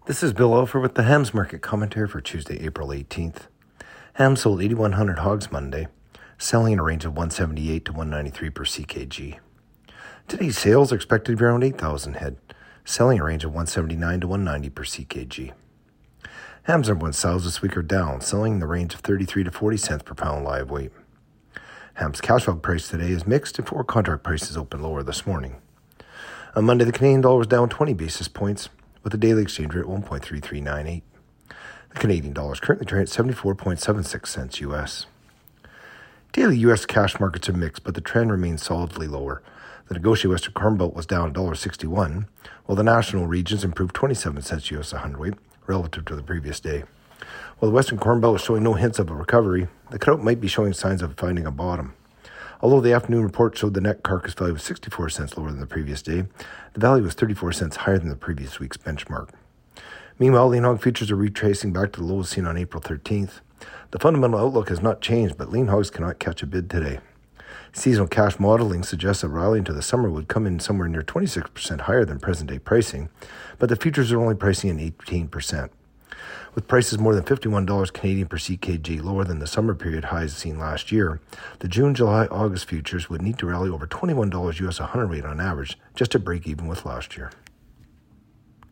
This is Bill Ofer with the Hams Market Commentary for Tuesday, April 18th. Hams sold 8,100 hogs Monday, selling in a range of 178 to 193 per CKG. Today's sales are expected to be around 8,000 head, selling in a range of 179 to 190 per CKG. Hams number one sales this week are down, selling in the range of 33 to 40 cents per pound live weight. Hams cash hog price today is mixed and forward contract prices open lower this morning. On Monday, the Canadian dollar was down 20 basis points, with the daily exchange rate 1.3398. The Canadian dollar is currently trading at 74.76 cents U.S. Daily U.S. cash markets are mixed, but the trend remains solidly lower. The negotiated Western Corn Belt was down $1.61, while the national regions improved 27 cents U.S. a hundredweight relative to the previous day. While the Western Corn Belt is showing no hints of a recovery, the cutout might be showing signs of finding a bottom. Although the afternoon report showed the net carcass value was 64 cents lower than the previous day, the value was 34 cents higher than the previous week's benchmark. Meanwhile, lean hog futures are retracing back to the lows seen on April 13th. The fundamental outlook has not changed, but lean hogs cannot catch a bid today. Seasonal cash modeling suggests that rally into the summer would come in somewhere near 26% higher than present-day pricing, but the futures are only pricing in 18%. With prices more than $51 Canadian per CKG lower than the summer period highs seen last year, the June, July, August futures would need to rally over $21 US a hundredweight on average just to break even with last year.